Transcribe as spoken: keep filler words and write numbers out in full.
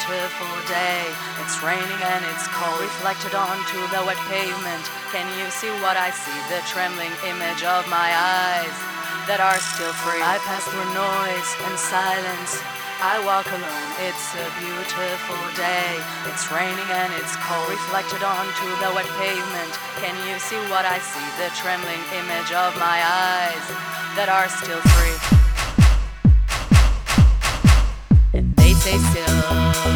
beautiful day. It's raining and it's cold, reflected onto the wet pavement. Can you see what I see? The trembling image of my eyes that are still free. I pass through noise and silence, I walk alone. It's a beautiful day. It's raining and it's cold, reflected onto the wet pavement. Can you see what I see? The trembling image of my eyes that are still free. And they say still